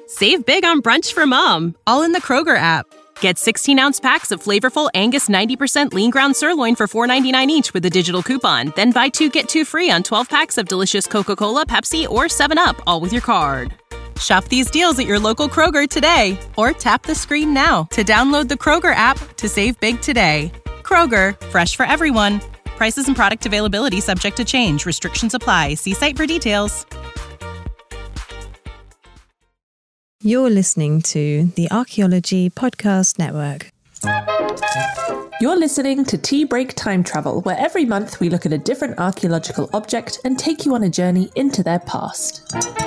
Save big on brunch for mom, all in the Kroger app. Get 16-ounce packs of flavorful Angus 90% lean ground sirloin for $4.99 each with a digital coupon. Then buy 2, get 2 free on 12 packs of delicious Coca-Cola, Pepsi, or 7-Up, all with your card. Shop these deals at your local Kroger today, or tap the screen now to download the Kroger app to save big today. Kroger, fresh for everyone. Prices and product availability subject to change. Restrictions apply. See site for details. You're listening to the Archaeology Podcast Network. You're listening to Tea Break Time Travel, where every month we look at a different archaeological object and take you on a journey into their past.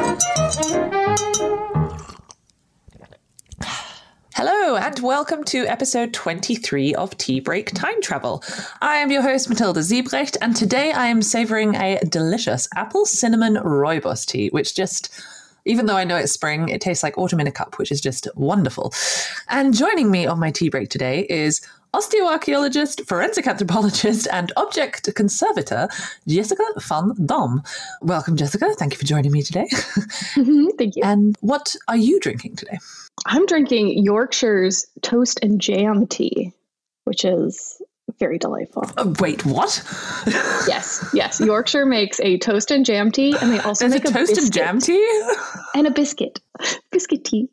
Hello, and welcome to episode 23 of Tea Break Time Travel. I am your host, Matilda Siebrecht, and today I am savouring a delicious apple cinnamon rooibos tea, which just... even though I know it's spring, it tastes like autumn in a cup, which is just wonderful. And joining me on my tea break today is osteoarchaeologist, forensic anthropologist, and object conservator, Jessica van Dam. Welcome, Jessica. Thank you for joining me today. Thank you. And what are you drinking today? I'm drinking Yorkshire's toast and jam tea, which is very delightful. Wait, what? Yes. Yorkshire makes a toast and jam tea, and they also make a toast biscuit and jam tea? and a biscuit tea.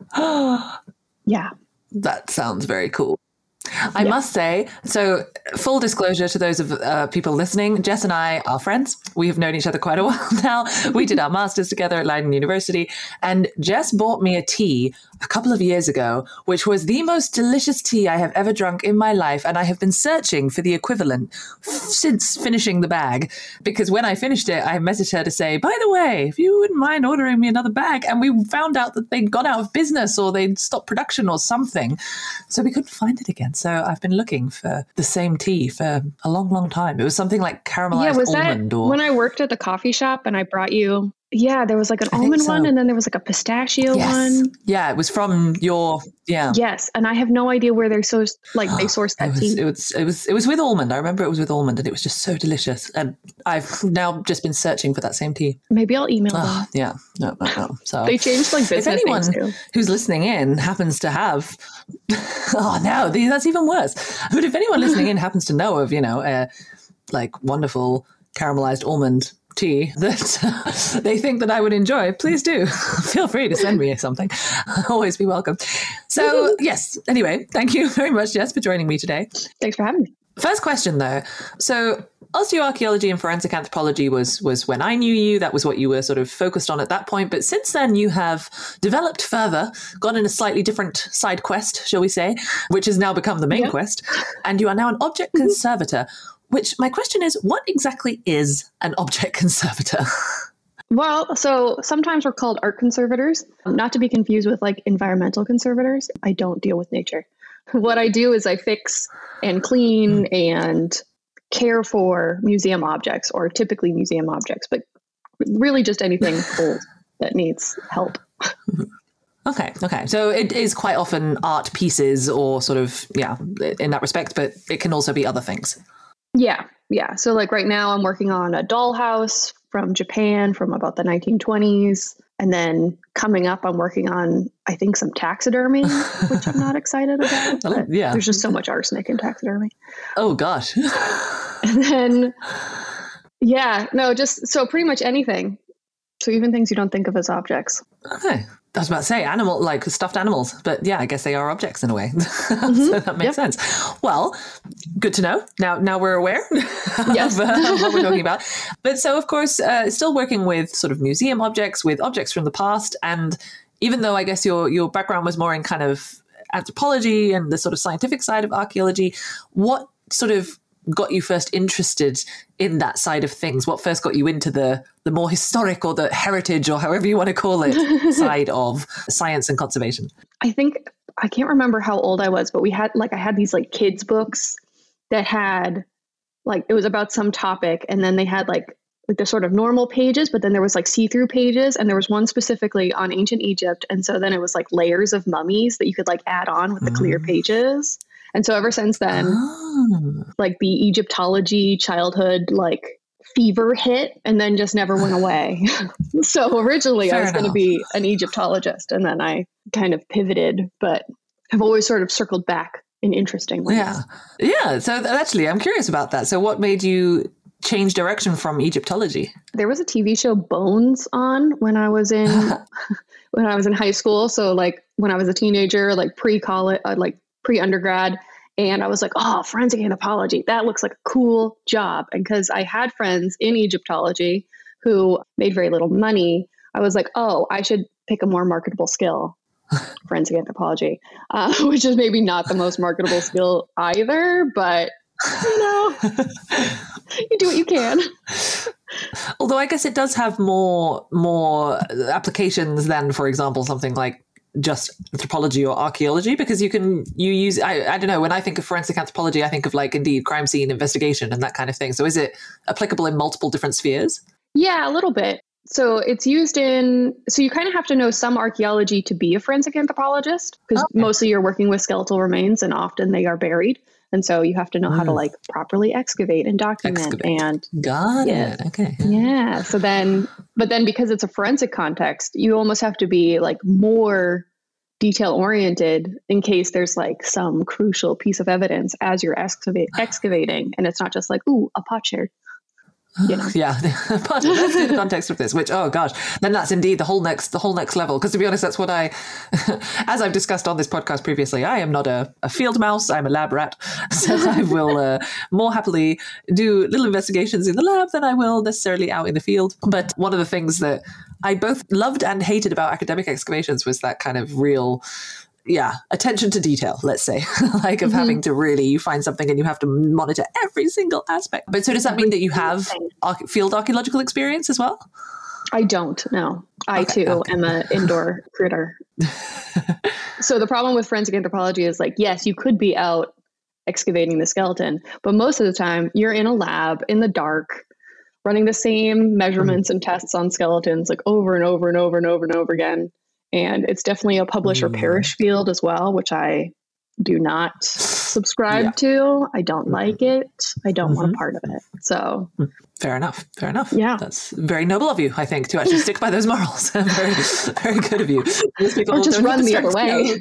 Yeah. That sounds very cool. I must say, so full disclosure to those of people listening, Jess and I are friends. We have known each other quite a while now. We did our masters together at Leiden University, and Jess bought me a tea a couple of years ago, which was the most delicious tea I have ever drunk in my life, and I have been searching for the equivalent since finishing the bag, because when I finished it, I messaged her to say, by the way, if you wouldn't mind ordering me another bag, and we found out that they'd gone out of business or they'd stopped production or something, so we couldn't find it again. So I've been looking for the same tea for a long, long time. It was something like caramelized almond. That when I worked at the coffee shop and I brought you... Yeah, there was like an almond one, and then there was like a pistachio one. Yeah, it was from your Yes, and I have no idea where they sourced that tea. It was with almond. I remember it was with almond, and it was just so delicious. And I've now just been searching for that same tea. Maybe I'll email them. Yeah, no. So they changed like business names too. If anyone who's listening in happens to have, that's even worse. But if anyone listening in happens to know of, like wonderful caramelized almond tea that they think that I would enjoy, please do feel free to send me something. I'll always be welcome. So yes, anyway, thank you very much, Jess, for joining me today. Thanks for having me. First question though. So osteoarchaeology and forensic anthropology was when I knew you. That was what you were sort of focused on at that point. But since then you have developed further, gone in a slightly different side quest, shall we say, which has now become the main quest. And you are now an object conservator. Which my question is, what exactly is an object conservator? Well, so sometimes we're called art conservators, not to be confused with like environmental conservators. I don't deal with nature. What I do is I fix and clean and care for museum objects, or typically museum objects, but really just anything old that needs help. Okay. So it is quite often art pieces or sort of, in that respect, but it can also be other things. Yeah. So like right now I'm working on a dollhouse from Japan from about the 1920s. And then coming up, I'm working on, I think, some taxidermy, which I'm not excited about. But there's just so much arsenic in taxidermy. Oh, gosh. And then, just so pretty much anything. So even things you don't think of as objects. Okay. I was about to say animal, like stuffed animals, but I guess they are objects in a way. So that makes sense. Well, good to know. Now we're aware of what we're talking about. But so, of course, still working with sort of museum objects, with objects from the past. And even though I guess your background was more in kind of anthropology and the sort of scientific side of archaeology, what sort of got you first interested in that side of things? What first got you into the more historic or the heritage or however you want to call it side of science and conservation? I think, I can't remember how old I was, but I had these like kids books that had like, it was about some topic. And then they had like the sort of normal pages, but then there was like see-through pages. And there was one specifically on ancient Egypt. And so then it was like layers of mummies that you could like add on with the clear pages. And so ever since then, like the Egyptology childhood, like fever hit and then just never went away. So originally I was going to be an Egyptologist, and then I kind of pivoted, but I've always sort of circled back in interesting ways. Yeah. So actually, I'm curious about that. So what made you change direction from Egyptology? There was a TV show Bones on when I was in high school. So like when I was a teenager, like pre-college, like pre-undergrad. And I was like, oh, forensic anthropology, that looks like a cool job. And because I had friends in Egyptology who made very little money, I was like, oh, I should pick a more marketable skill, forensic anthropology, which is maybe not the most marketable skill either, but you know, you do what you can. Although I guess it does have more applications than, for example, something like just anthropology or archaeology, because you use, I don't know, when I think of forensic anthropology, I think of like indeed crime scene investigation and that kind of thing. So is it applicable in multiple different spheres? Yeah, a little bit. So it's used so you kind of have to know some archaeology to be a forensic anthropologist, because mostly you're working with skeletal remains and often they are buried. And so you have to know how to like properly excavate and document. And got it. Okay. Yeah. But then because it's a forensic context, you almost have to be like more detail oriented in case there's like some crucial piece of evidence as you're excavating. And it's not just like, ooh, a potsherd. You know? Yeah, but let's do the context of this, which, oh gosh, then that's indeed the whole next level. Because to be honest, that's what as I've discussed on this podcast previously, I am not a field mouse, I'm a lab rat. So I will more happily do little investigations in the lab than I will necessarily out in the field. But one of the things that I both loved and hated about academic excavations was that kind of real attention to detail, let's say, like of having to really, you find something and you have to monitor every single aspect. But so does that mean that you have field archaeological experience as well? I don't, no. I too am an indoor critter. So the problem with forensic anthropology is like, yes, you could be out excavating the skeleton, but most of the time you're in a lab in the dark, running the same measurements and tests on skeletons like over and over and over and over and over again. And it's definitely a publish or perish field as well, which I do not subscribe to. I don't like it. I don't want a part of it. So fair enough. Yeah. That's very noble of you, I think, to actually stick by those morals. Very, very good of you. Or just run the other way.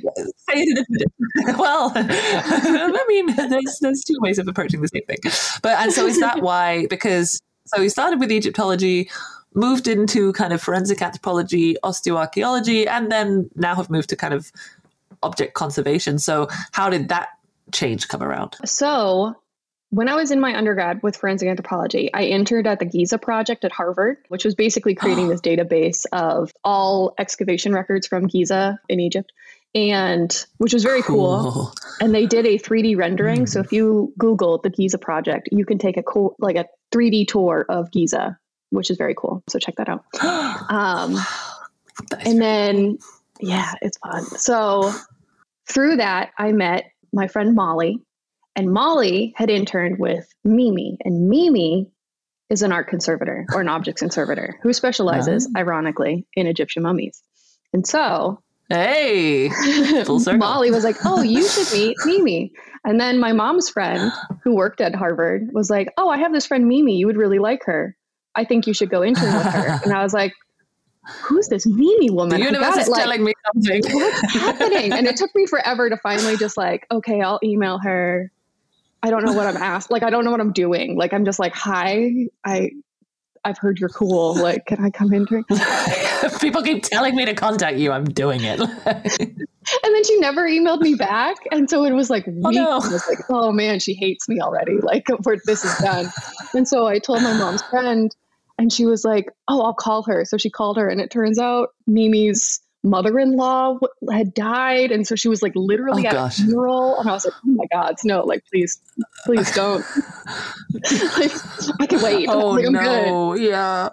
Well, I mean, there's two ways of approaching the same thing. And so is that why, so you started with Egyptology, moved into kind of forensic anthropology, osteoarchaeology, and then now have moved to kind of object conservation. So how did that change come around? So when I was in my undergrad with forensic anthropology, I interned at the Giza project at Harvard, which was basically creating this database of all excavation records from Giza in Egypt, and which was very cool. And they did a 3D rendering. So if you Google the Giza project, you can take a 3D tour of Giza, which is very cool. So check that out. And then, it's fun. So through that, I met my friend Molly, and Molly had interned with Mimi, and Mimi is an art conservator or an object conservator who specializes, ironically, in Egyptian mummies. And so, hey, full circle. Molly was like, oh, you should meet Mimi. And then my mom's friend who worked at Harvard was like, oh, I have this friend Mimi. You would really like her. I think you should go intern with her. And I was like, who's this Mimi woman? The universe is telling me something. What's happening? And it took me forever to finally just like, okay, I'll email her. I don't know what I'm asked. Like, I don't know what I'm doing. Like, I'm just like, hi, I've heard you're cool. Like, can I come intern? People keep telling me to contact you. I'm doing it. And then she never emailed me back. And so it was like weeks. I was like, oh man, she hates me already. Like, this is done. And so I told my mom's friend, and she was like, oh, I'll call her. So she called her, and it turns out Mimi's mother-in-law had died. And so she was like literally at a funeral. And I was like, oh my God, no, like, please don't. Like, I can wait. Oh, like, I'm no. good. Yeah.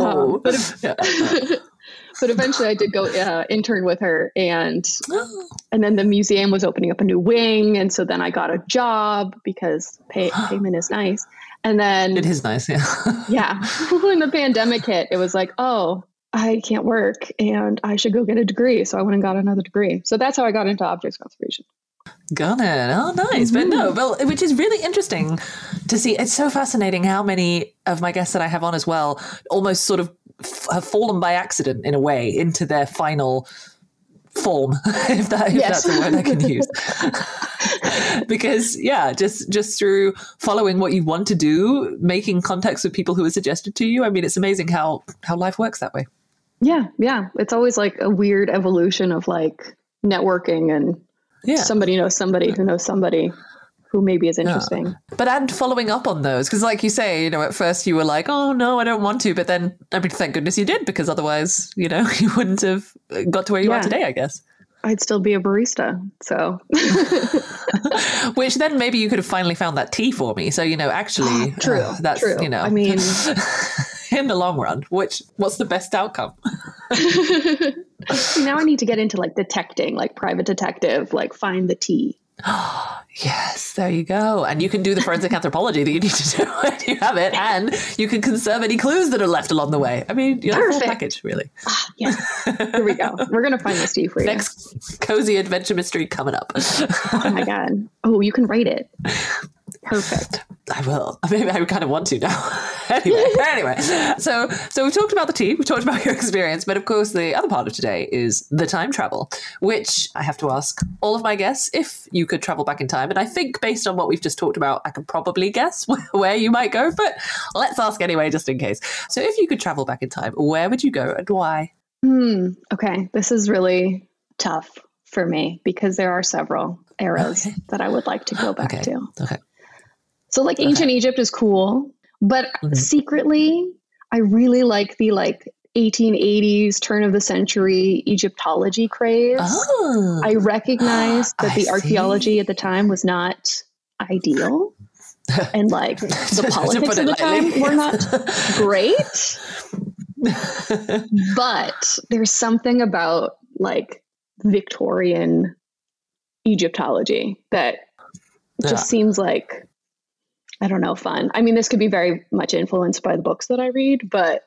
But eventually I did go intern with her, and then the museum was opening up a new wing. And so then I got a job because payment is nice. And then it is nice. Yeah. Yeah. When the pandemic hit, it was like, oh, I can't work and I should go get a degree. So I went and got another degree. So that's how I got into objects conservation. Got it. Oh, nice. But no, well, which is really interesting to see. It's so fascinating how many of my guests that I have on as well almost sort of have fallen by accident in a way into their final form, if that's a word I can use. Because just through following what you want to do, making contacts with people who are suggested to you. I mean, it's amazing how life works that way. Yeah. It's always like a weird evolution of like networking and somebody knows somebody who knows somebody who maybe is interesting. Yeah. But and following up on those, because like you say, at first you were like, oh no, I don't want to. But then, I mean, thank goodness you did, because otherwise, you wouldn't have got to where you are today, I guess. I'd still be a barista. So, which then maybe you could have finally found that tea for me. So, actually, true. That's, true. I mean, in the long run, what's the best outcome? Now I need to get into like detecting, like private detective, like find the tea. Yes, there you go. And you can do the forensic anthropology that you need to do when you have it, and you can conserve any clues that are left along the way. I mean, you're the full package, really. Yes. Here we go. We're going to find this tea for you. Next cozy adventure mystery coming up. Oh my God. Oh, you can write it. Perfect. I will. Maybe I kind of want to now. Anyway, so we've talked about the tea, we've talked about your experience, but of course the other part of today is the time travel, which I have to ask all of my guests if you could travel back in time. And I think based on what we've just talked about, I can probably guess where you might go, but let's ask anyway, just in case. So if you could travel back in time, where would you go and why? Okay. This is really tough for me because there are several eras that I would like to go back to. Okay. So like ancient Egypt is cool, but secretly I really like the 1880s turn of the century Egyptology craze. Oh, I recognize that the archaeology at the time was not ideal. And like the politics of the time were not great. But there's something about like Victorian Egyptology that just seems like, I don't know, fun. I mean, this could be very much influenced by the books that I read, but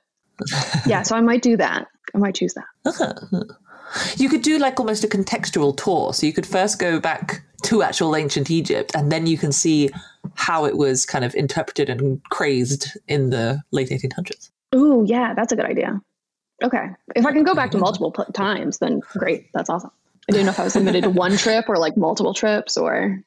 so I might do that. I might choose that. You could do like almost a contextual tour. So you could first go back to actual ancient Egypt, and then you can see how it was kind of interpreted and crazed in the late 1800s. Ooh, yeah, that's a good idea. Okay. If I can go back to multiple times, then great. That's awesome. I didn't know if I was limited to one trip or like multiple trips or...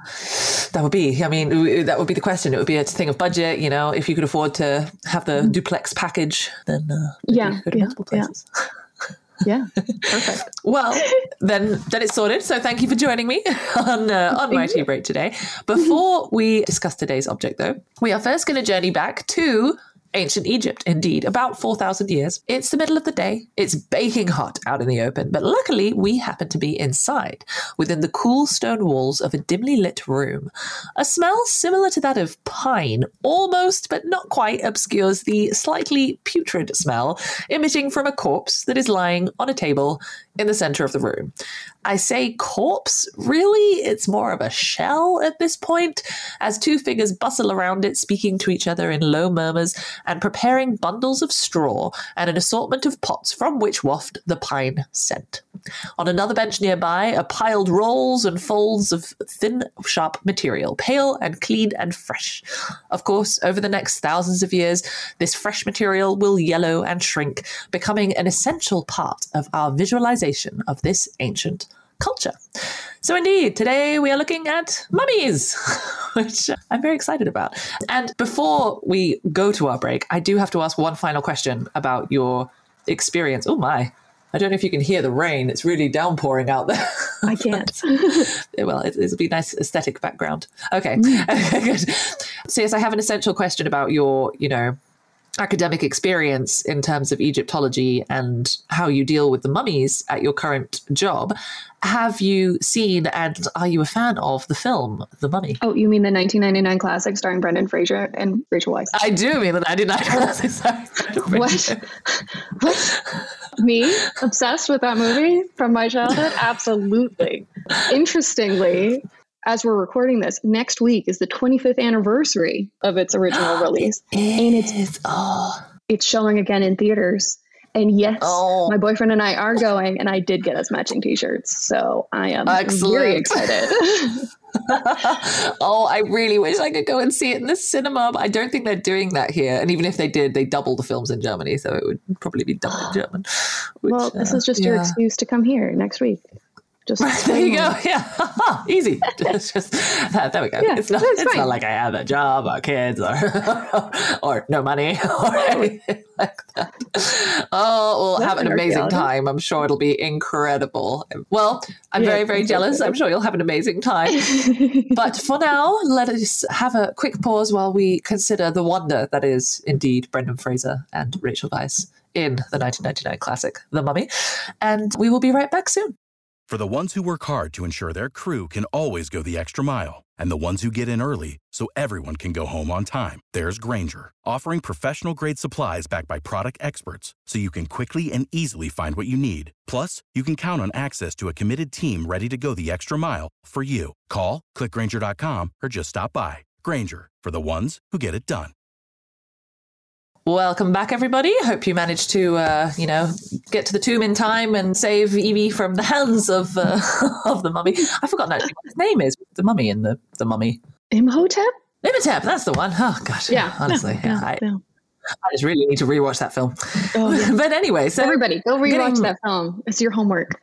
That would be the question. It would be a thing of budget, if you could afford to have the duplex package, then you could go to multiple places. Yeah, perfect. Well, then it's sorted. So thank you for joining me on my tea break today. Before we discuss today's object, though, we are first going to journey back to ancient Egypt, indeed, about 4,000 years. It's the middle of the day. It's baking hot out in the open, but luckily we happen to be inside, within the cool stone walls of a dimly lit room. A smell similar to that of pine, almost but not quite, obscures the slightly putrid smell emitting from a corpse that is lying on a table in the center of the room. I say corpse, really, it's more of a shell at this point, as two figures bustle around it, speaking to each other in low murmurs and preparing bundles of straw and an assortment of pots from which waft the pine scent. On another bench nearby are piled rolls and folds of thin, sharp material, pale and clean and fresh. Of course, over the next thousands of years, this fresh material will yellow and shrink, becoming an essential part of our visualization of this ancient culture. So indeed, today we are looking at mummies, which I'm very excited about. And before we go to our break, I do have to ask one final question about your experience. Oh my, I don't know if you can hear the rain. It's really downpouring out there. I can't. Well, it'll be a nice aesthetic background. Okay. Good. So yes, I have an essential question about your, academic experience in terms of Egyptology and how you deal with the mummies at your current job. Have you seen and are you a fan of the film The Mummy? Oh, you mean the 1999 classic starring Brendan Fraser and Rachel Weisz? I do mean the 1999 classic starring Brendan Fraser. What? Me? Obsessed with that movie from my childhood? Absolutely. Interestingly, as we're recording this, next week is the 25th anniversary of its original release. It's And yes, my boyfriend and I are going, and I did get us matching t-shirts. So I am very excited. Oh, I really wish I could go and see it in the cinema, but I don't think they're doing that here. And even if they did, they double the films in Germany, so it would probably be dubbed in German. Well, this is just your excuse to come here next week. Just there you go. Yeah, easy. Just there we go. Yeah, it's not like I have a job or kids or no money or anything like that. Oh, we'll have an amazing time. I'm sure it'll be incredible. Well, I'm very, very jealous. I'm sure you'll have an amazing time. But for now, let us have a quick pause while we consider the wonder that is indeed Brendan Fraser and Rachel Weisz in the 1999 classic, The Mummy. And we will be right back soon. For the ones who work hard to ensure their crew can always go the extra mile, and the ones who get in early so everyone can go home on time, there's Grainger, offering professional-grade supplies backed by product experts so you can quickly and easily find what you need. Plus, you can count on access to a committed team ready to go the extra mile for you. Call, click Grainger.com, or just stop by. Grainger, for the ones who get it done. Welcome back, everybody. Hope you managed to, get to the tomb in time and save Evie from the hands of the mummy. I've forgotten actually what his name is. The mummy in the mummy. Imhotep? Imhotep, that's the one. Oh, gosh. Yeah. Honestly, I just really need to rewatch that film. Oh, yeah. But anyway, so everybody, go rewatch that film. It's your homework.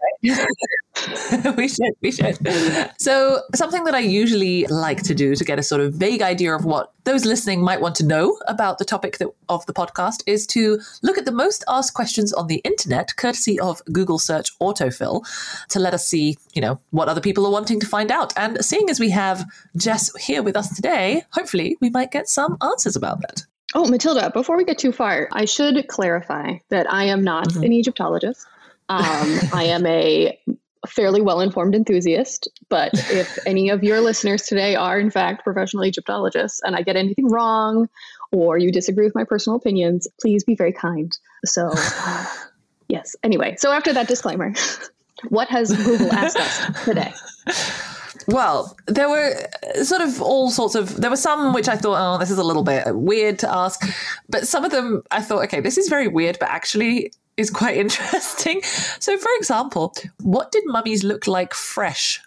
We should. So something that I usually like to do to get a sort of vague idea of what those listening might want to know about the topic of the podcast is to look at the most asked questions on the internet, courtesy of Google search autofill, to let us see, what other people are wanting to find out. And seeing as we have Jess here with us today, hopefully we might get some answers about that. Oh, Matilda, before we get too far, I should clarify that I am not an Egyptologist. I am a fairly well-informed enthusiast, but if any of your listeners today are in fact professional Egyptologists and I get anything wrong or you disagree with my personal opinions, please be very kind. So yes. Anyway, so after that disclaimer, what has Google asked us today? Well, there were sort of all sorts of, there were some which I thought, this is a little bit weird to ask, but some of them I thought, okay, this is very weird, but actually is quite interesting. So, for example, what did mummies look like fresh?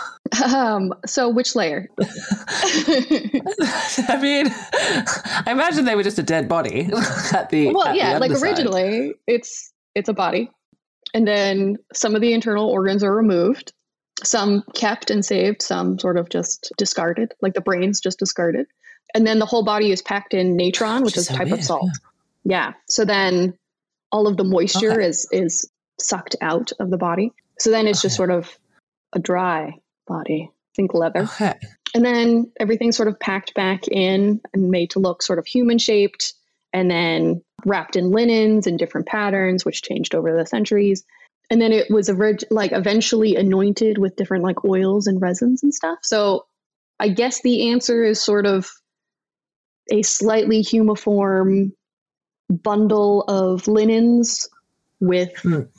So which layer? I mean, I imagine they were just a dead body at the originally it's a body, and then some of the internal organs are removed, some kept and saved, some sort of just discarded, like the brain's just discarded, and then the whole body is packed in natron, which is a type of salt. Yeah. So then all of the moisture is sucked out of the body. So then it's just sort of a dry body, think leather. Okay. And then everything's sort of packed back in and made to look sort of human shaped, and then wrapped in linens in different patterns, which changed over the centuries. And then it was eventually anointed with different like oils and resins and stuff. So I guess the answer is sort of a slightly humiform bundle of linens with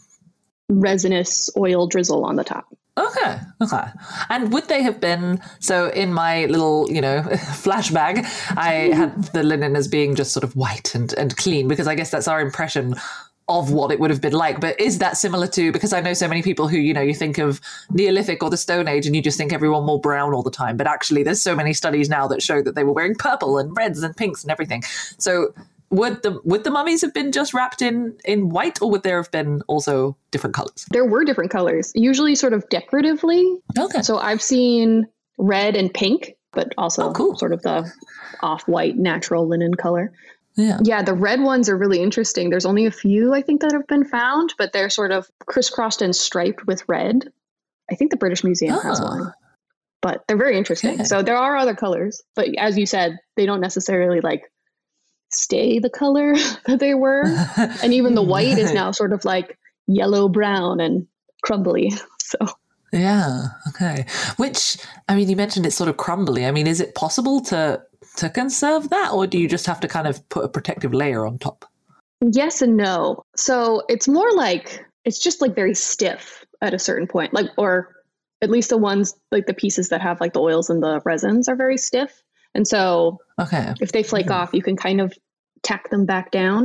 resinous oil drizzle on the top. Okay. And would they have been, so in my little, flash bag, I had the linen as being just sort of white and clean, because I guess that's our impression of what it would have been like. But is that similar to, because I know so many people who, you think of Neolithic or the Stone Age and you just think everyone wore brown all the time. But actually there's so many studies now that show that they were wearing purple and reds and pinks and everything. So would the mummies have been just wrapped in white, or would there have been also different colors? There were different colors, usually sort of decoratively. Okay. So I've seen red and pink, but also sort of the off-white natural linen color. Yeah, the red ones are really interesting. There's only a few, I think, that have been found, but they're sort of crisscrossed and striped with red. I think the British Museum has one, but they're very interesting. Okay. So there are other colors, but as you said, they don't necessarily stay the color that they were. And even the white is now sort of like yellow brown and crumbly. So yeah, okay. Which, I mean, you mentioned it's sort of crumbly. I mean, is it possible to conserve that, or do you just have to kind of put a protective layer on top? Yes and no. So it's more like, it's just like very stiff at a certain point, or at least the ones, like the pieces that have like the oils and the resins are very stiff. And so if they flake off, you can kind of tack them back down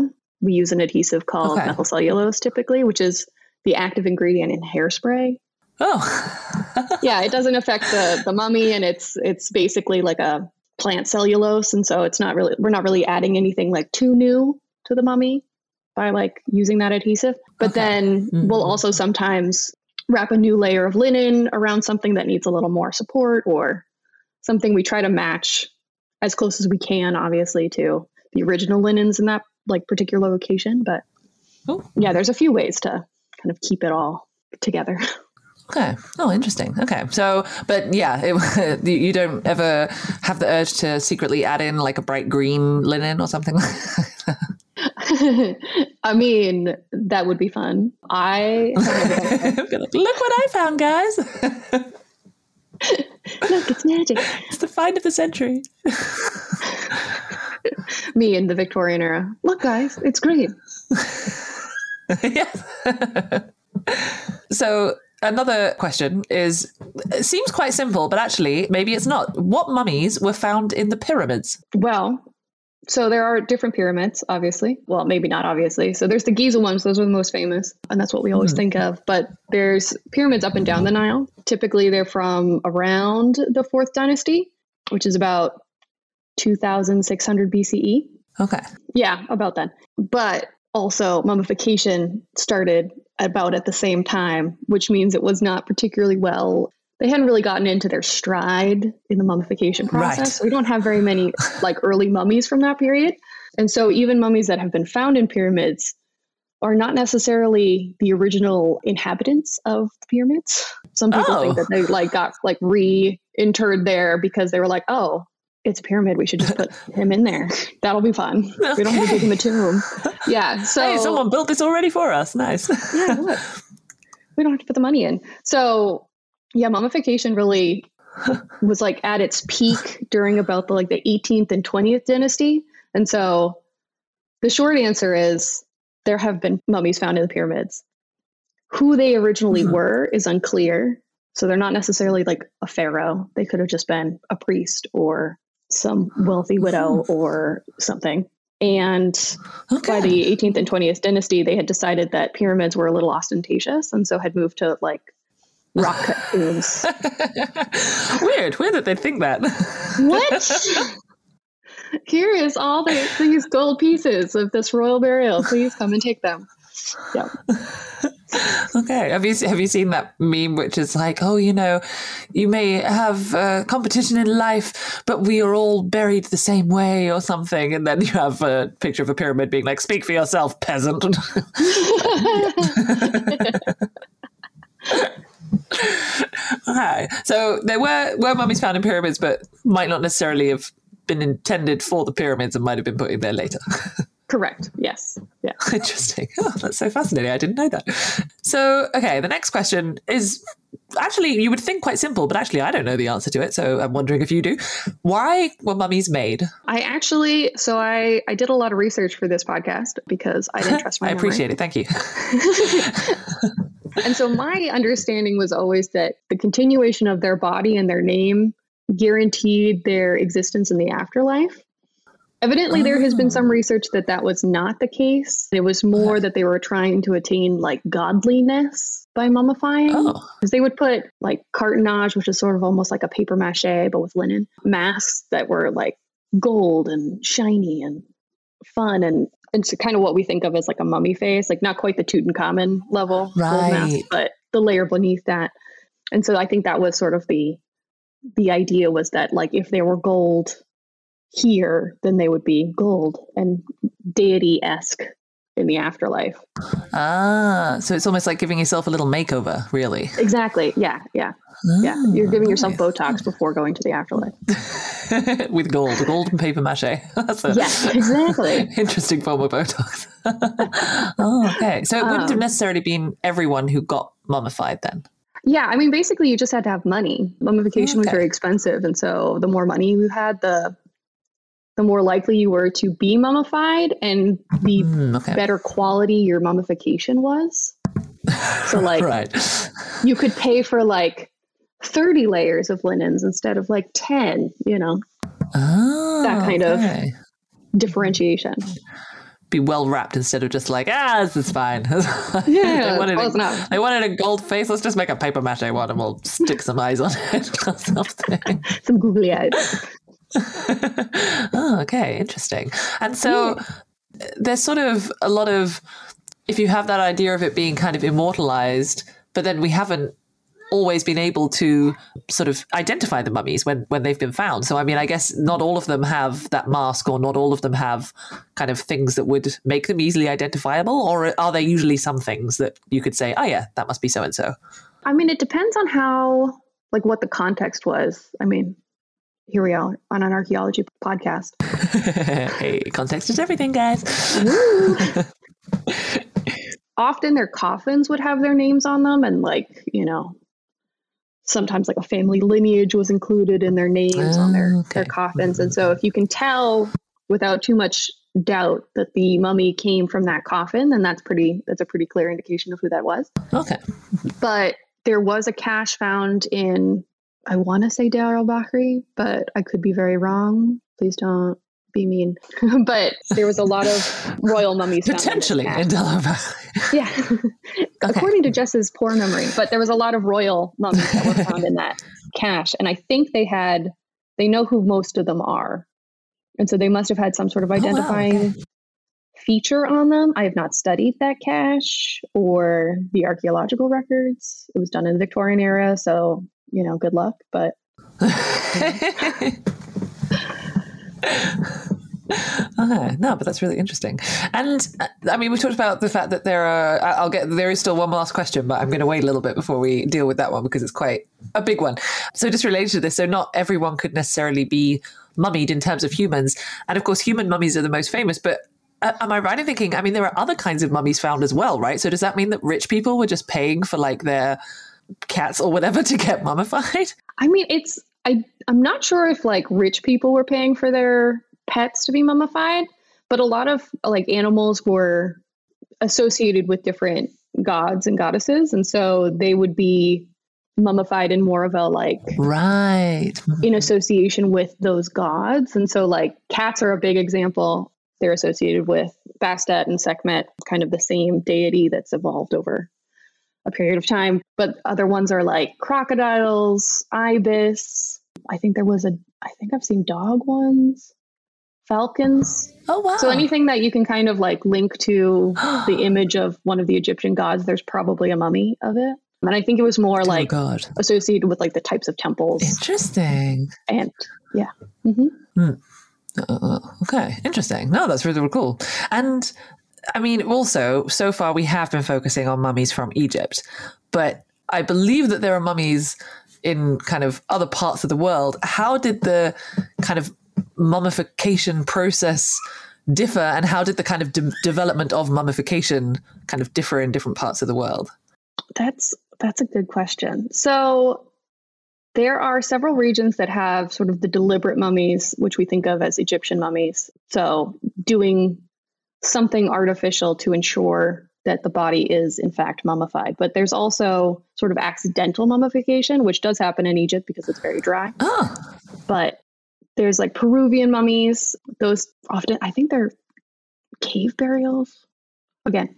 we use an adhesive called methylcellulose typically, which is the active ingredient in hairspray. Oh. Yeah, it doesn't affect the mummy, and it's basically like a plant cellulose. And so we're not really adding anything like too new to the mummy by like using that adhesive. But then we'll also sometimes wrap a new layer of linen around something that needs a little more support, or something we try to match as close as we can, obviously, to the original linens in that like particular location. But yeah, there's a few ways to kind of keep it all together. Okay. Oh, interesting. Okay. So, but yeah, you don't ever have the urge to secretly add in like a bright green linen or something like that? I mean, that would be fun. Look what I found, guys. Look, it's magic. It's the find of the century. Me in the Victorian era. Look, guys, it's great. Yeah. So another question is, it seems quite simple, but actually maybe it's not. What mummies were found in the pyramids? Well, so there are different pyramids, obviously. Well, maybe not obviously. So there's the Giza ones. Those are the most famous. And that's what we always think of. But there's pyramids up and down the Nile. Typically, they're from around the 4th dynasty, which is about 2600 BCE. Okay. Yeah, about then. But also mummification started about at the same time, which means it was not particularly they hadn't really gotten into their stride in the mummification process. Right. So we don't have very many like early mummies from that period. And so even mummies that have been found in pyramids are not necessarily the original inhabitants of the pyramids. Some people think that they like got like reinterred there because they were like, oh, it's a pyramid. We should just put him in there. That'll be fun. Okay. We don't have to dig him a tomb. Yeah. So hey, someone built this already for us. Nice. Yeah, look. We don't have to put the money in. So yeah, mummification really was like at its peak during about the 18th and 20th dynasty. And so the short answer is there have been mummies found in the pyramids. Who they originally were is unclear. So they're not necessarily like a pharaoh. They could have just been a priest or some wealthy widow or something. And by the 18th and 20th dynasty, they had decided that pyramids were a little ostentatious, and so had moved to like rock cut tombs. Weird that they'd think that. What? Here is all these gold pieces of this royal burial. Please come and take them. Yeah. Okay. Have you seen that meme, which is like, oh, you may have competition in life, but we are all buried the same way or something. And then you have a picture of a pyramid being like, speak for yourself, peasant. Okay. So there were mummies found in pyramids, but might not necessarily have been intended for the pyramids and might have been put in there later. Correct. Yes. Yeah. Interesting. Oh, that's so fascinating. I didn't know that. So, okay, the next question is actually, you would think quite simple, but actually I don't know the answer to it. So I'm wondering if you do. Why were mummies made? I did a lot of research for this podcast because I didn't trust my memory. I appreciate it. Thank you. And so my understanding was always that the continuation of their body and their name guaranteed their existence in the afterlife. Evidently, there has been some research that was not the case. It was more that they were trying to attain like godliness by mummifying. Because they would put like cartonnage, which is sort of almost like a paper mache, but with linen, masks that were like gold and shiny and fun. And it's kind of what we think of as like a mummy face, like not quite the Tutankhamun level gold mask, but the layer beneath that. And so I think that was sort of the idea was that like if they were gold here, then they would be gold and deity-esque in the afterlife. So it's almost like giving yourself a little makeover, really. Exactly. Yeah. Yeah. You're giving yourself Botox before going to the afterlife. With gold and paper mache. That's exactly. Interesting form of Botox. Okay. So it wouldn't have necessarily been everyone who got mummified then. Yeah, I mean, basically you just had to have money. Mummification was very expensive. And so the more money you had, the more likely you were to be mummified and the better quality your mummification was. So like you could pay for like 30 layers of linens instead of like 10, that kind of differentiation. be well wrapped instead of just like, this is fine. Yeah, they wanted a gold face. Let's just make a paper mache one and we'll stick some eyes on it or something. Some googly eyes. Oh, okay, interesting. And so there's sort of a lot of, if you have that idea of it being kind of immortalized, but then we haven't always been able to sort of identify the mummies when they've been found. So, I mean, I guess not all of them have that mask, or not all of them have kind of things that would make them easily identifiable, or are there usually some things that you could say, oh yeah, that must be so-and-so? I mean, it depends on how, like what the context was. I mean, here we are on an archaeology podcast. Hey, context is everything, guys. Often their coffins would have their names on them, and like, you know, sometimes like a family lineage was included in their names on their coffins. And so if you can tell without too much doubt that the mummy came from that coffin, then that's a pretty clear indication of who that was. Okay. But there was a cache found in, I want to say Deir el-Bahri, but I could be very wrong. Please don't be mean. But there was a lot of royal mummies potentially in Deir el-Bahri. Yeah. According to Jess's poor memory, but there was a lot of royal mummies that were found in that cache. And I think they know who most of them are. And so they must have had some sort of identifying feature on them. I have not studied that cache or the archaeological records. It was done in the Victorian era. So, you know, good luck, but. Okay. No, but that's really interesting. And I mean, we talked about the fact that there is still one last question, but I'm going to wait a little bit before we deal with that one because it's quite a big one. So just related to this, so not everyone could necessarily be mummied in terms of humans. And of course, human mummies are the most famous, but am I right in thinking, I mean, there are other kinds of mummies found as well, right? So does that mean that rich people were just paying for like their cats or whatever to get mummified? I mean, I'm not sure if like rich people were paying for their pets to be mummified, but a lot of like animals were associated with different gods and goddesses. And so they would be mummified in more of a like, right, in association with those gods. And so like cats are a big example. They're associated with Bastet and Sekhmet, kind of the same deity that's evolved over a period of time. But other ones are like crocodiles, ibis. I think I've seen dog ones, falcons. Oh, wow. So anything that you can kind of like link to the image of one of the Egyptian gods, there's probably a mummy of it. And I think it was more associated with like the types of temples. Interesting. And yeah. Mm-hmm. Okay. Interesting. No, that's really, really cool. And I mean, also, so far we have been focusing on mummies from Egypt, but I believe that there are mummies in kind of other parts of the world. How did the kind of mummification process differ, and how did the kind of development of mummification kind of differ in different parts of the world? That's a good question. So there are several regions that have sort of the deliberate mummies, which we think of as Egyptian mummies. So doing something artificial to ensure that the body is in fact mummified. But there's also sort of accidental mummification, which does happen in Egypt because it's very dry. Oh. But there's like Peruvian mummies. Those often, I think they're cave burials. Again,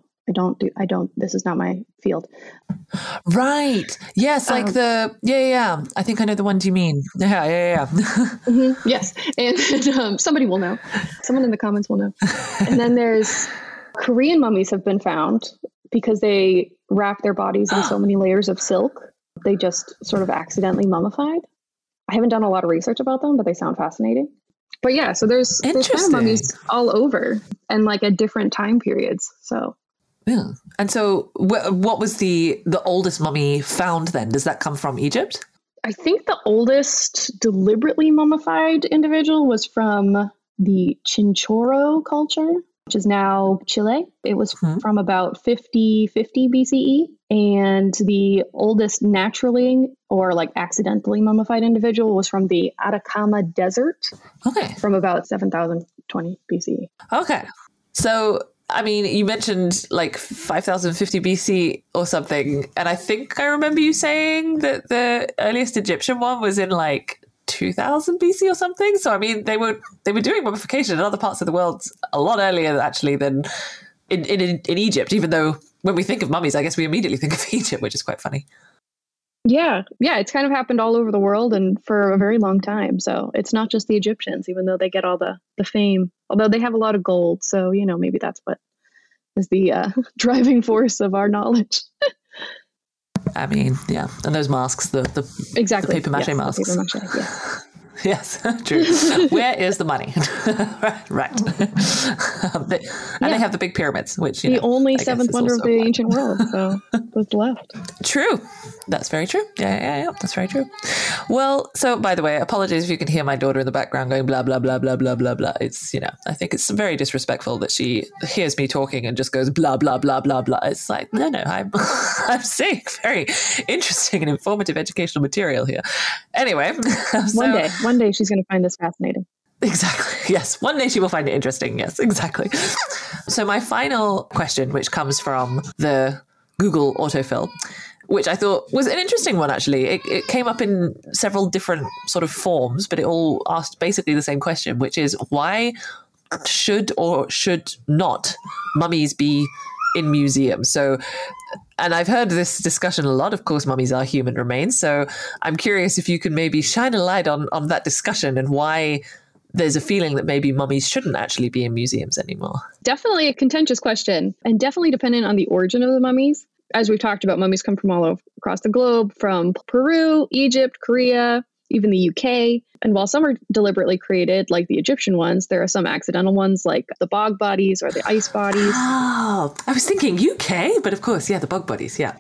this is not my field. Right. Yes. Like yeah. I think I know the ones you mean. Yeah. Mm-hmm, yes. And somebody will know. Someone in the comments will know. And then there's Korean mummies have been found because they wrap their bodies in so many layers of silk. They just sort of accidentally mummified. I haven't done a lot of research about them, but they sound fascinating. But yeah, so there's kind of mummies all over and like at different time periods. So yeah. And so what was the oldest mummy found then? Does that come from Egypt? I think the oldest deliberately mummified individual was from the Chinchorro culture, which is now Chile. It was from about 50 BCE. And the oldest naturally or like accidentally mummified individual was from the Atacama Desert. Okay. From about 7020 BCE. Okay. So I mean, you mentioned like 5050 BC or something. And I think I remember you saying that the earliest Egyptian one was in like 2000 BC or something. So I mean, they were doing mummification in other parts of the world a lot earlier actually than in Egypt. Even though when we think of mummies, I guess we immediately think of Egypt, which is quite funny. Yeah, it's kind of happened all over the world and for a very long time. So it's not just the Egyptians, even though they get all the fame. Although they have a lot of gold, so maybe that's what is the driving force of our knowledge. I mean, yeah, and those masks, the exactly the paper mache masks. The paper mache, yeah. Yes, true. Where is the money? Right. They have the big pyramids, which the only seventh wonder of the ancient world. So what's left? True. That's very true. Yeah. That's very true. Well, so by the way, apologies if you can hear my daughter in the background going blah blah blah blah blah blah blah. It's I think it's very disrespectful that she hears me talking and just goes blah blah blah blah blah. It's like no, I'm saying very interesting and informative educational material here. Anyway, One day she's going to find this fascinating. Exactly. Yes. One day she will find it interesting. Yes, exactly. So my final question, which comes from the Google autofill, which I thought was an interesting one, actually. It came up in several different sort of forms, but it all asked basically the same question, which is why should or should not mummies be in museums? So, and I've heard this discussion a lot. Of course, mummies are human remains. So I'm curious if you could maybe shine a light on that discussion and why there's a feeling that maybe mummies shouldn't actually be in museums anymore. Definitely a contentious question, and definitely dependent on the origin of the mummies. As we've talked about, mummies come from all across the globe, from Peru, Egypt, Korea, even the UK. And while some are deliberately created, like the Egyptian ones, there are some accidental ones like the bog bodies or the ice bodies. Oh, I was thinking UK, but of course, yeah, the bog bodies, yeah.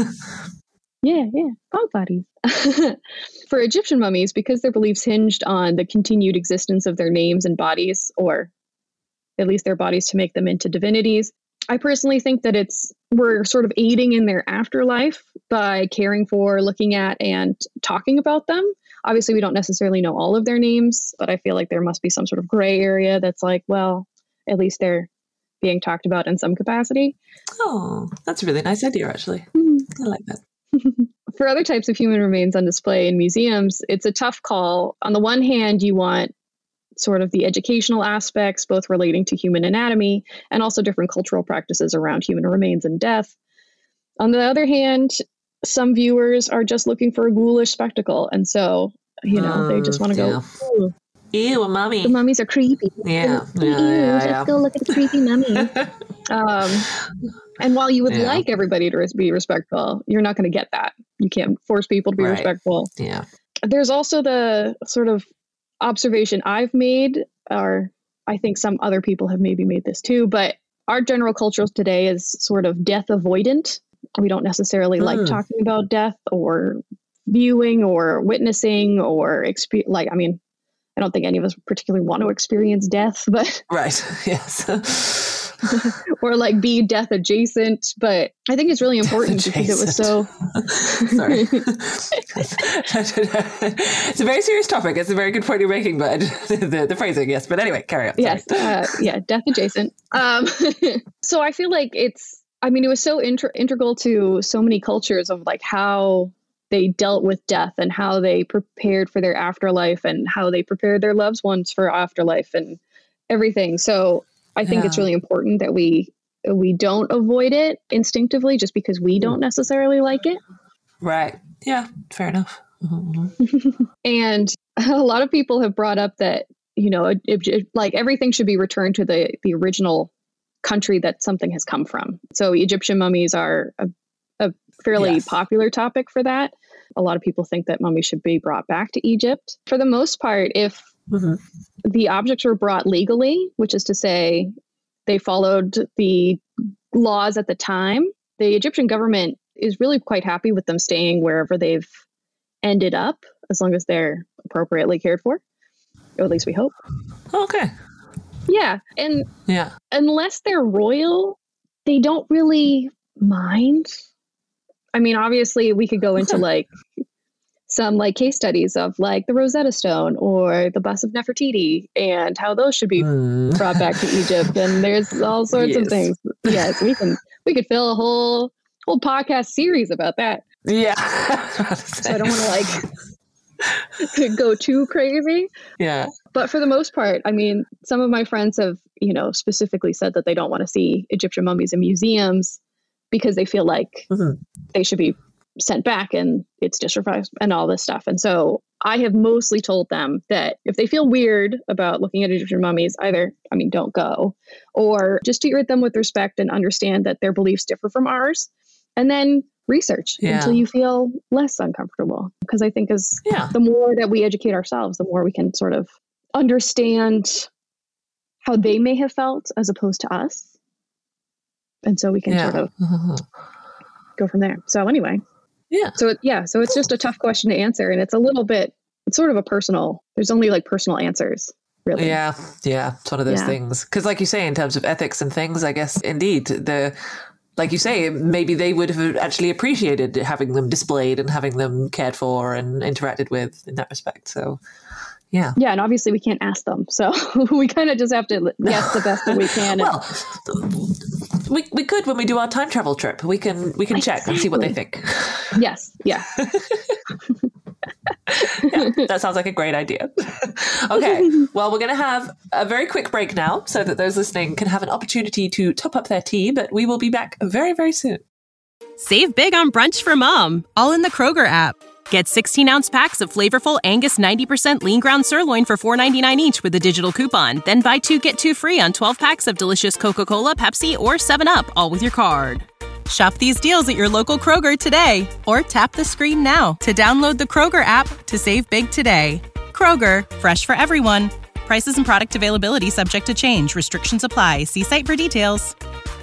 Yeah, bog bodies. For Egyptian mummies, because their beliefs hinged on the continued existence of their names and bodies, or at least their bodies to make them into divinities, I personally think that we're sort of aiding in their afterlife by caring for, looking at, and talking about them. Obviously, we don't necessarily know all of their names, but I feel like there must be some sort of gray area that's like, well, at least they're being talked about in some capacity. Oh, that's a really nice idea, actually. I like that. For other types of human remains on display in museums, it's a tough call. On the one hand, you want sort of the educational aspects, both relating to human anatomy and also different cultural practices around human remains and death. On the other hand, some viewers are just looking for a ghoulish spectacle. And so, they just want to go, ooh, ew, a mummy. The mummies are creepy. Yeah. Let's go look at the creepy mummy. And while you would like everybody to be respectful, you're not going to get that. You can't force people to be respectful. Yeah. There's also the sort of observation I've made, or I think some other people have maybe made this too, but our general culture today is sort of death avoidant. We don't necessarily like talking about death or viewing or witnessing or I don't think any of us particularly want to experience death, but right. Yes. or like be death adjacent. But I think it's really important because it was so. Sorry. It's a very serious topic. It's a very good point you're making, but the phrasing, yes. But anyway, carry on. Yes. Death adjacent. So I feel like it was so integral to so many cultures of like how they dealt with death and how they prepared for their afterlife and how they prepared their loved ones for afterlife and everything. So I think it's really important that we don't avoid it instinctively just because we don't necessarily like it. Right. Yeah. Fair enough. And a lot of people have brought up that, like everything should be returned to the original country that something has come from. So Egyptian mummies are a fairly popular topic for that. A lot of people think that mummies should be brought back to Egypt. For the most part, if the objects were brought legally, which is to say they followed the laws at the time, the Egyptian government is really quite happy with them staying wherever they've ended up, as long as they're appropriately cared for, or at least we hope. Okay. Yeah. And unless they're royal, they don't really mind. I mean, obviously we could go into like some like case studies of like the Rosetta Stone or the bust of Nefertiti and how those should be brought back to Egypt. And there's all sorts of things. Yes, we could fill a whole podcast series about that. Yeah. So I don't want to go too crazy. Yeah. But for the most part, I mean, some of my friends have, specifically said that they don't want to see Egyptian mummies in museums because they feel like they should be sent back and it's disrespectful and all this stuff. And so I have mostly told them that if they feel weird about looking at Egyptian mummies, either, don't go, or just treat them with respect and understand that their beliefs differ from ours. And then research until you feel less uncomfortable. Because I think the more that we educate ourselves, the more we can sort of understand how they may have felt as opposed to us. And so we can sort of go from there. So anyway. Yeah. So it's just a tough question to answer. And it's sort of a personal, there's only like personal answers, really. Yeah. Yeah. It's one of those things. Because like you say, in terms of ethics and things, I guess, indeed, like you say, maybe they would have actually appreciated having them displayed and having them cared for and interacted with in that respect. So, yeah. Yeah, and obviously we can't ask them. So we kind of just have to guess the best that we can. Well, we could when we do our time travel trip. We can check and see what they think. Yes. Yeah. Yeah, that sounds like a great idea. Okay, well, we're going to have a very quick break now so that those listening can have an opportunity to top up their tea, but we will be back very, very soon. Save big on brunch for mom, all in the Kroger app. Get 16-ounce packs of flavorful Angus 90% lean ground sirloin for $4.99 each with a digital coupon. Then buy 2, get 2 free on 12 packs of delicious Coca-Cola, Pepsi, or 7-Up, all with your card. Shop these deals at your local Kroger today, or tap the screen now to download the Kroger app to save big today. Kroger, fresh for everyone. Prices and product availability subject to change. Restrictions apply. See site for details.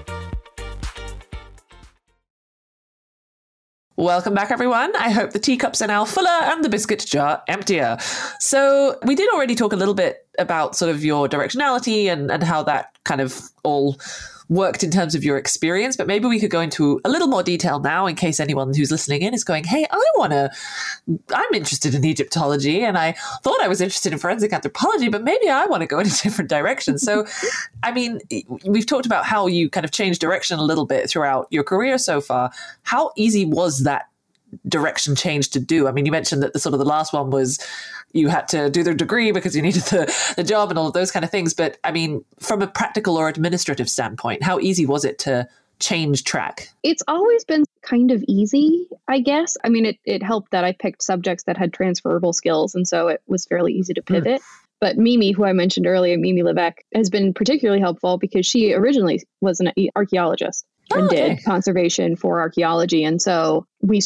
Welcome back, everyone. I hope the teacups are now fuller and the biscuit jar emptier. So we did already talk a little bit about sort of your directionality and how that kind of all worked in terms of your experience, but maybe we could go into a little more detail now in case anyone who's listening in is going, hey, I'm interested in Egyptology and I thought I was interested in forensic anthropology, but maybe I want to go in a different direction. So, I mean, we've talked about how you kind of changed direction a little bit throughout your career so far. How easy was that direction change to do? I mean, you mentioned that the last one was you had to do the degree because you needed the job and all of those kind of things. But I mean, from a practical or administrative standpoint, how easy was it to change track? It's always been kind of easy, I guess. I mean, it helped that I picked subjects that had transferable skills. And so it was fairly easy to pivot. But Mimi, who I mentioned earlier, Mimi Levesque, has been particularly helpful because she originally was an archaeologist and did conservation for archaeology. And so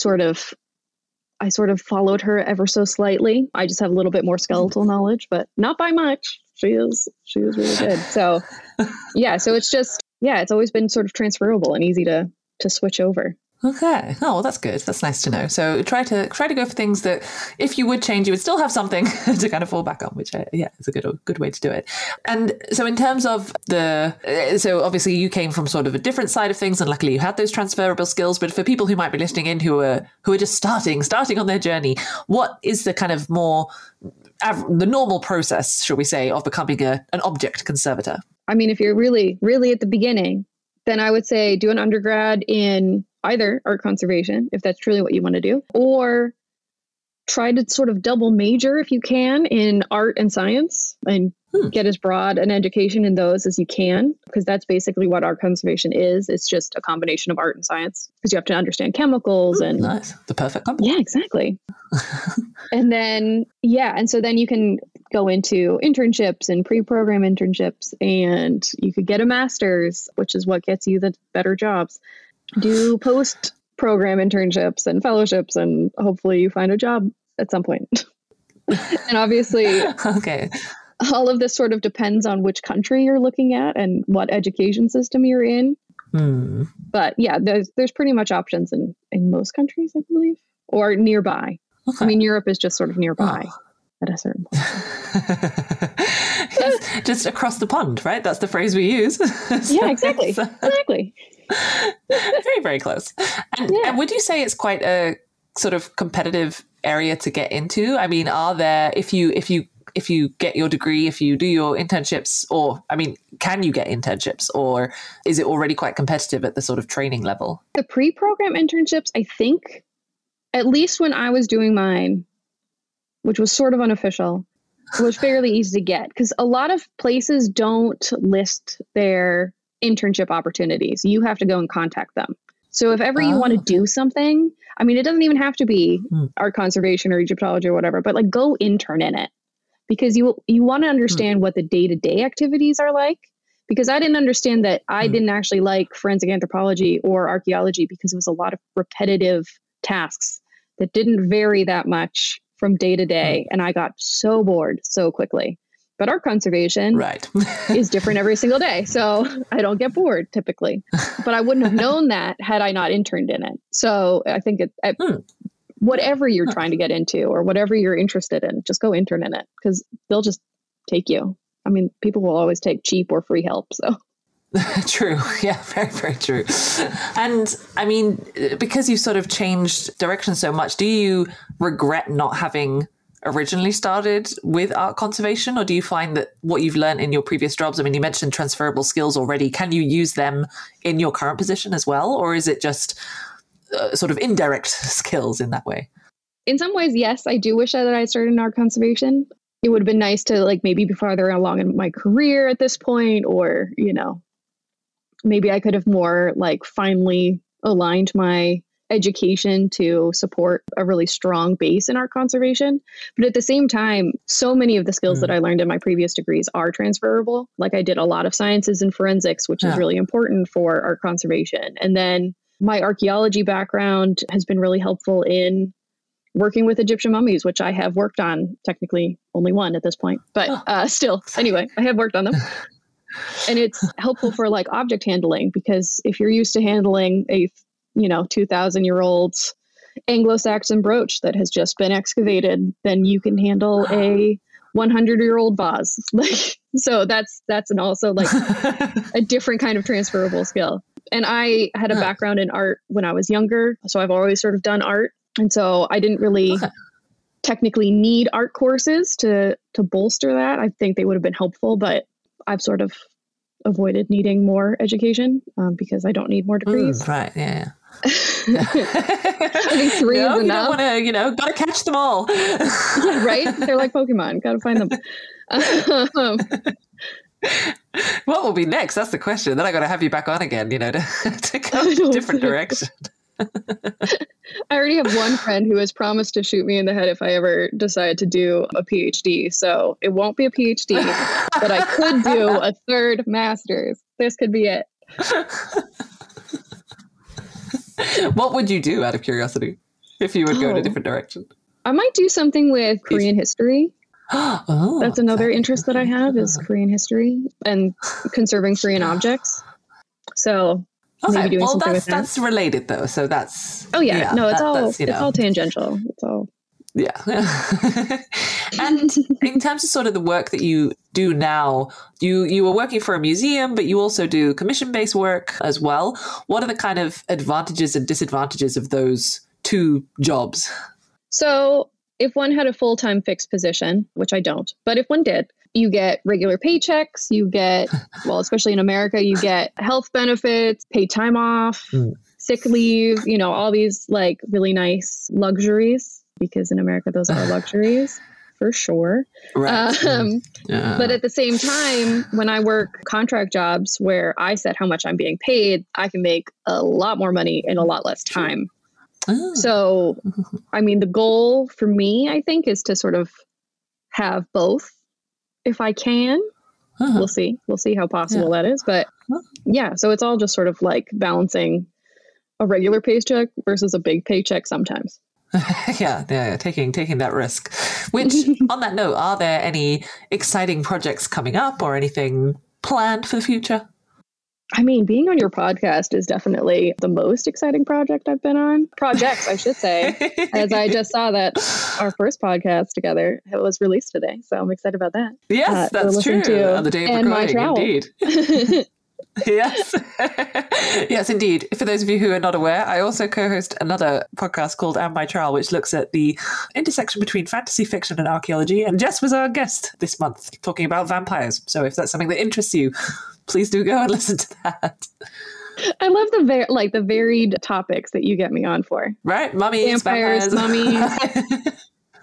I sort of followed her ever so slightly. I just have a little bit more skeletal knowledge, but not by much. She was really good. So so it's just, it's always been sort of transferable and easy to switch over. Okay. Oh, well, that's good. That's nice to know. So try to go for things that if you would change, you would still have something to kind of fall back on, which is a good way to do it. And so in terms of so obviously you came from sort of a different side of things and luckily you had those transferable skills, but for people who might be listening in who are just starting on their journey, what is the kind of more the normal process, shall we say, of becoming an object conservator? I mean, if you're really, really at the beginning, then I would say do an undergrad in either art conservation, if that's truly what you want to do, or try to sort of double major if you can in art and science and get as broad an education in those as you can, because that's basically what art conservation is. It's just a combination of art and science because you have to understand chemicals and nice. The perfect combination. Yeah, exactly. And then, and so then you can go into internships and pre-program internships and you could get a master's, which is what gets you the better jobs. Do post-program internships and fellowships, and hopefully you find a job at some point. And obviously, all of this sort of depends on which country you're looking at and what education system you're in. But there's pretty much options in most countries, I believe, or nearby. I mean, Europe is just sort of nearby at a certain point. Just across the pond, right? That's the phrase we use. Exactly. Exactly. Very, very close. And would you say it's quite a sort of competitive area to get into? I mean, are there, if you get your degree, if you do your internships, or, I mean, can you get internships, or is it already quite competitive at the sort of training level? The pre-program internships, I think, at least when I was doing mine, which was sort of unofficial. It was fairly easy to get because a lot of places don't list their internship opportunities. You have to go and contact them. So if ever you want to do something, I mean, it doesn't even have to be art conservation or Egyptology or whatever, but like go intern in it because you want to understand what the day-to-day activities are like. Because I didn't understand that I didn't actually like forensic anthropology or archaeology because it was a lot of repetitive tasks that didn't vary that much from day to day. And I got so bored so quickly. But art conservation is different every single day. So I don't get bored typically. But I wouldn't have known that had I not interned in it. So I think whatever you're trying to get into or whatever you're interested in, just go intern in it because they'll just take you. I mean, people will always take cheap or free help. So true. Yeah, very, very true. And I mean, because you've sort of changed direction so much, do you regret not having originally started with art conservation? Or do you find that what you've learned in your previous jobs, I mean, you mentioned transferable skills already. Can you use them in your current position as well? Or is it just sort of indirect skills in that way? In some ways, yes, I do wish that I started in art conservation. It would have been nice to like maybe be farther along in my career at this point, or, you know, maybe I could have more like finely aligned my education to support a really strong base in art conservation. But at the same time, so many of the skills that I learned in my previous degrees are transferable. Like I did a lot of sciences and forensics, which is really important for art conservation. And then my archaeology background has been really helpful in working with Egyptian mummies, which I have worked on, technically only one at this point, but still, anyway, I have worked on them. And it's helpful for like object handling, because if you're used to handling a, 2,000-year-old Anglo-Saxon brooch that has just been excavated, then you can handle a 100-year-old vase. Like, so that's also like a different kind of transferable skill. And I had a background in art when I was younger, so I've always sort of done art. And so I didn't really technically need art courses to bolster that. I think they would have been helpful, but I've sort of avoided needing more education because I don't need more degrees. Right. Yeah. I think 3 is enough. You don't want to, got to catch them all. Yeah, right? They're like Pokemon. Got to find them. What will be next? That's the question. Then I got to have you back on again, to go in a different direction. I already have one friend who has promised to shoot me in the head if I ever decide to do a PhD. So it won't be a PhD, but I could do a 3rd master's. This could be it. What would you do, out of curiosity, if you would go in a different direction? I might do something with Korean history. That's another interest that I have, is Korean history and conserving Korean objects. So maybe doing something with that. That's related though. So that's it's all tangential. It's all And in terms of sort of the work that you do now, you were working for a museum, but you also do commission-based work as well. What are the kind of advantages and disadvantages of those 2 jobs? So if one had a full-time fixed position, which I don't, but if one did, you get regular paychecks, you get, well, especially in America, you get health benefits, paid time off, sick leave, all these like really nice luxuries, because in America, those are luxuries for sure. Right. But at the same time, when I work contract jobs where I set how much I'm being paid, I can make a lot more money in a lot less time. So, I mean, the goal for me, I think, is to sort of have both if I can. We'll see. We'll see how possible that is. But yeah, so it's all just sort of like balancing a regular paycheck versus a big paycheck sometimes. Yeah, taking that risk. Which, on that note, are there any exciting projects coming up or anything planned for the future? I mean, being on your podcast is definitely the most exciting project I've been on. Projects, I should say, as I just saw that our first podcast together was released today. So I'm excited about that. Yes, that's true. On the day of recording, indeed. Yes. Yes, indeed. For those of you who are not aware, I also co-host another podcast called And My Trial, which looks at the intersection between fantasy fiction and archaeology. And Jess was our guest this month talking about vampires. So if that's something that interests you, please do go and listen to that. I love the varied topics that you get me on for. Right? Mummies, vampires. Mummies.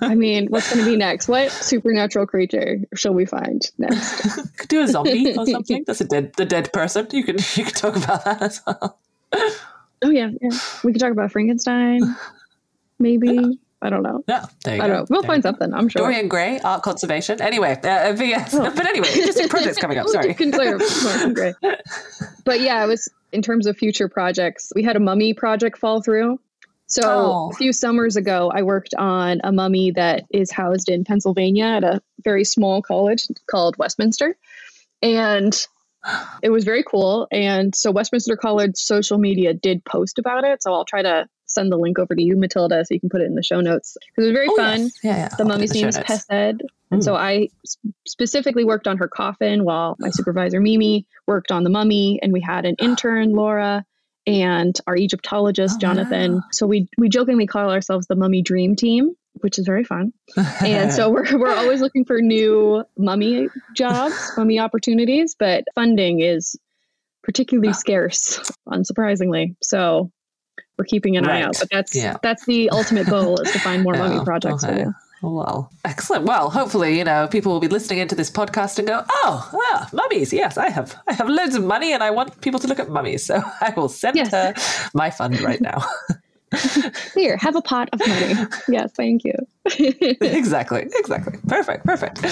I mean, what's going to be next? What supernatural creature shall we find next? Could do a zombie or something. That's the dead person. You can talk about that as well. Oh yeah. We could talk about Frankenstein, maybe. Yeah. I don't know. Yeah, there you go. I don't know. We'll find something, I'm sure. Dorian Gray, art conservation. Anyway, but anyway, interesting projects coming up. Sorry. Gray. But yeah, it was in terms of future projects. We had a mummy project fall through. So a few summers ago, I worked on a mummy that is housed in Pennsylvania at a very small college called Westminster. And it was very cool. And so Westminster College social media did post about it. So I'll try to send the link over to you, Matilda, so you can put it in the show notes. It was very fun. Yes. Yeah. The mummy's name is Pesed. And so I specifically worked on her coffin while my supervisor, Mimi, worked on the mummy. And we had an intern, Laura, and our Egyptologist, Jonathan. Wow. So we jokingly call ourselves the Mummy Dream Team, which is very fun. And so we're always looking for new mummy jobs, mummy opportunities, but funding is particularly scarce, unsurprisingly. So we're keeping an eye out, but that's the ultimate goal, is to find more mummy projects for you. Well, excellent. Well, hopefully, people will be listening into this podcast and go, mummies. Yes, I have loads of money and I want people to look at mummies. So I will send her my fund right now. Here, have a pot of money. Yes, thank you. Exactly. Perfect.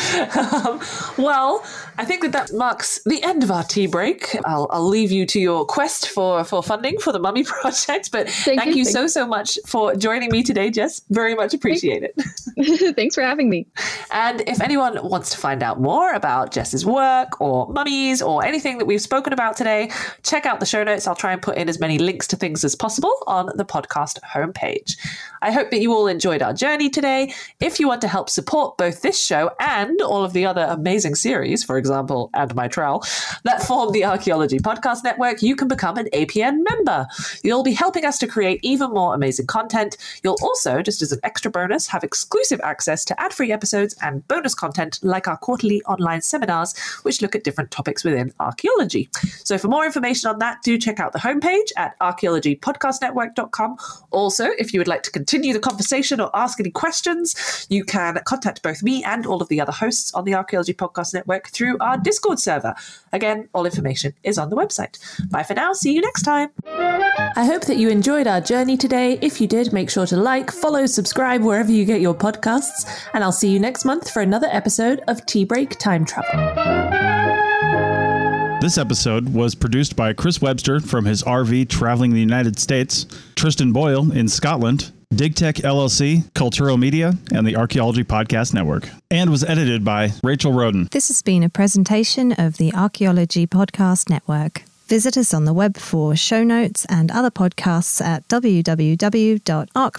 Well, I think that marks the end of our tea break. I'll leave you to your quest for funding for the mummy project. But thank you so much for joining me today, Jess. Very much appreciate it. Thanks for having me. And if anyone wants to find out more about Jess's work or mummies or anything that we've spoken about today, check out the show notes. I'll try and put in as many links to things as possible on the podcast homepage. I hope that you all enjoyed our journey today. If you want to help support both this show and all of the other amazing series, for example, And My Trowel, that form the Archaeology Podcast Network, you can become an APN member. You'll be helping us to create even more amazing content. You'll also, just as an extra bonus, have exclusive access to ad-free episodes and bonus content like our quarterly online seminars, which look at different topics within archaeology. So for more information on that, do check out the homepage at archaeologypodcastnetwork.com. Also, if you would like to continue the conversation or ask any questions, you can contact both me and all of the other hosts on the Archaeology Podcast Network through our Discord server. Again, all information is on the website. Bye for now. See you next time. I hope that you enjoyed our journey today. If you did, make sure to like, follow, subscribe wherever you get your podcasts, and I'll see you next month for another episode of Tea Break Time Travel. This episode was produced by Chris Webster from his RV traveling the United States, Tristan Boyle in Scotland, DigTech LLC, Culturo Media, and the Archaeology Podcast Network, and was edited by Rachel Roden. This has been a presentation of the Archaeology Podcast Network. Visit us on the web for show notes and other podcasts at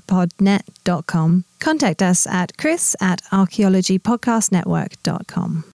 www.archpodnet.com. Contact us at chris@archaeologypodcastnetwork.com.